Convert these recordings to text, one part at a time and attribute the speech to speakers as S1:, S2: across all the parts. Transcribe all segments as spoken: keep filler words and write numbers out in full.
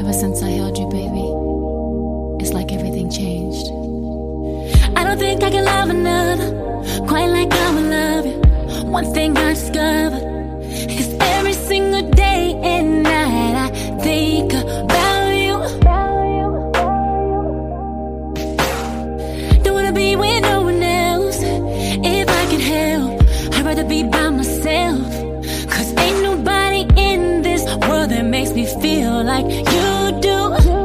S1: Ever since I held you, baby, it's like everything changed. I don't think I can love another quite like I'ma love you. One thing I discovered is every single day and night I think about you. Don't wanna be with no one else. If I can help, I'd rather be by myself. Cause ain't nobody in this world that makes me feel like you do.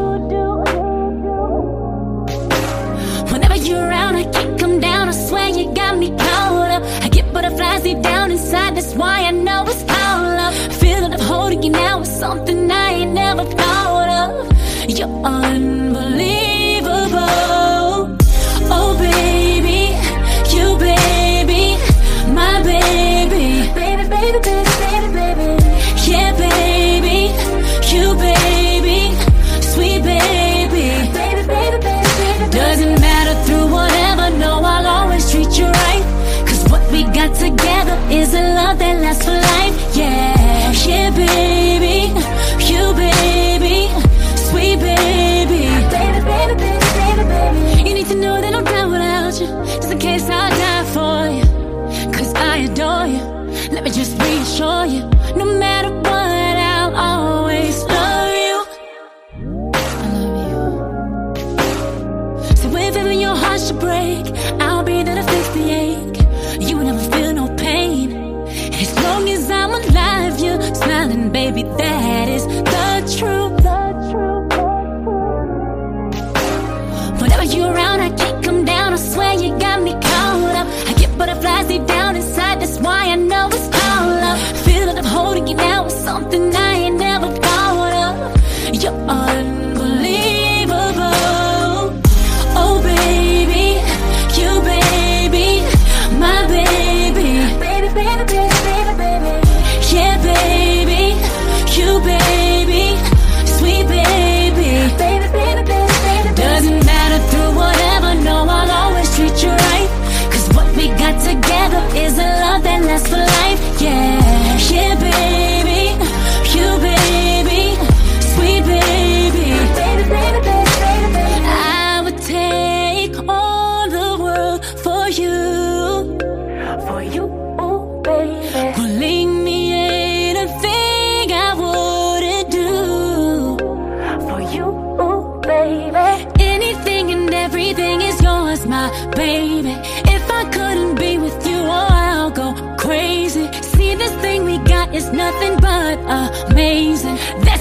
S1: Whenever you're around, I can't come down. I swear you got me caught up. I get butterflies deep down inside. That's why I know it's called love. Feeling of holding you now is something I ain't never thought of. You're unbelievable. Oh baby, you baby, my baby. Baby, baby, baby, baby, baby. Yeah baby, you baby, sweet baby. Baby, baby, baby, baby. Doesn't matter through whatever, no, I'll always treat you right. Cause what we got together is a love that lasts for life. Yeah, yeah baby, you baby, sweet baby. Baby, baby, baby, baby, baby. You need to know that I'm down without you, just in case I'll die for you. Cause I adore you, let me just reassure you. No matter what, I'll always love you. I love you. So if ever your heart should break, I'll be there to fix the ache. You will never feel no pain. As long as I'm alive, you're smiling, baby, that is the truth. Whenever you're around, I can't come down. I swear you got me caught up. I get butterflies deep down inside. That's why I know it's called love. Feeling of holding you now is something I ain't never thought of. You're unbelievable. Oh baby, you baby, my baby. Baby, baby, baby, baby, baby. Yeah baby, you baby, sweet baby. Baby, baby, baby, baby. Doesn't matter through whatever, no, I'll always treat you right. Cause what we got together is a love that lasts for life. Yeah, yeah baby, you baby, sweet baby. Baby, baby, baby, baby, baby. I would take all the world for you. For you, oh baby. Believe me, ain't a thing I wouldn't do. For you, oh baby. Anything and everything is yours, my baby. If I couldn't be with you, oh I'll go crazy. See, this thing we got is nothing but amazing.